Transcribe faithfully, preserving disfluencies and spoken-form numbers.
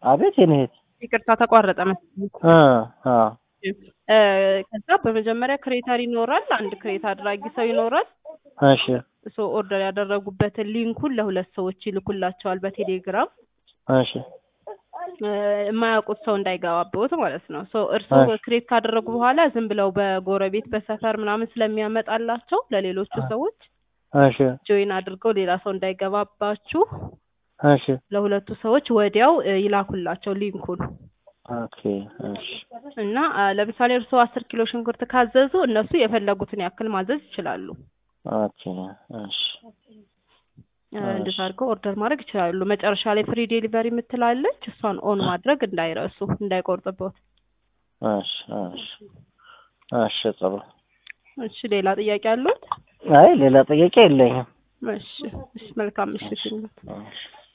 አቤት የኔት ይቅርታ ተቋረጠ መሰለኝ። አ አ እ ከዛ በመጀመሪያ ክሬተር ይኖራል አንድ ክሬት አድራጊ ሰው ይኖራል። እሺ ሶ ኦርደር ያደረጉበትን ሊንኩን ለሁለት ሰዎች ይልኩላቸዋል በቴሌግራም እሺ የማያውቁት ሰው እንዳይገባበት ማለት ነው። ሶ እርስዎ ክሬት ካደረጉ በኋላ ዝም ብለው በጎረቤት በሰፈር ምናምን ስለሚያመጣላቸው ለሌሎቹ ሰዎች እሺ ጆይን አድርገው ሌላ ሰው እንዳይገባባችሁ እሺ ለሁለቱ ሰዎች ወዲያው ይላኩላቸው ሊንኩን። ኦኬ እሺ እና ለምሳሌ እርስዎ አስር ኪሎ ሽንኩርት ካዘዙ እነሱ የፈለጉትን ያክል ማዘዝ ይችላሉ። ኦኬ እሺ እንደዛ አድርገው ኦርደር ማድረግ ይችላሉ። መጨረሻ ላይ ፍሪ ዴሊቨሪ የምትላለች እሷን ኦን ማድረግ እንዳይረሱ እንዳይቆርጥበት። እሺ እሺ እሺ ጥሩ። እሺ ሌላ ጥያቄ አሉት? አይ ሌላ ጥያቄ የለኝም። እሺ እሺ መልካም ምሽት። እሺ